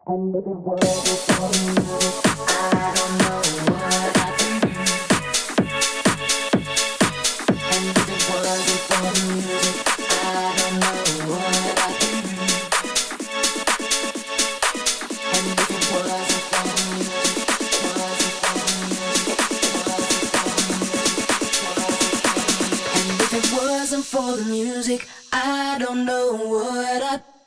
And if it wasn't for the music, I don't know what I'd do. And if it wasn't for the music, I don't know what I'd do. And if it wasn't for the music, wasn't for the music, and if it wasn't for the music, I don't know what I'd do.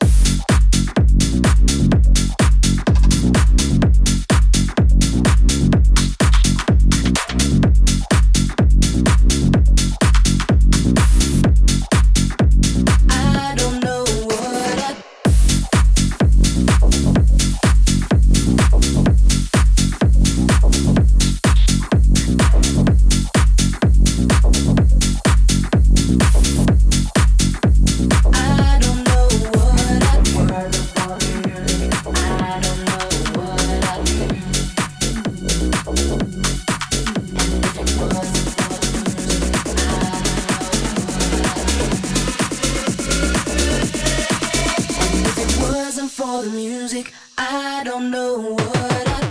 For the music, I don't know what I.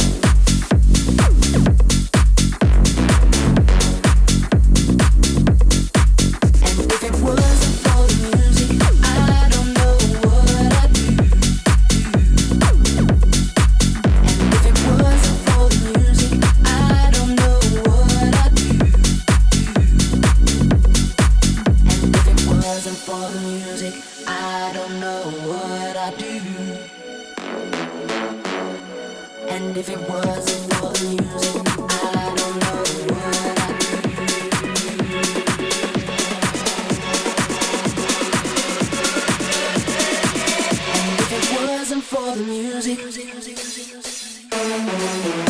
And if it wasn't for the music, I don't know what I'd do. And if it wasn't for the music, I don't know what I'd do. And if it wasn't for the music, I don't know what I'd do. And if it wasn't for the music, I don't know what I'd do. And if it wasn't for the music,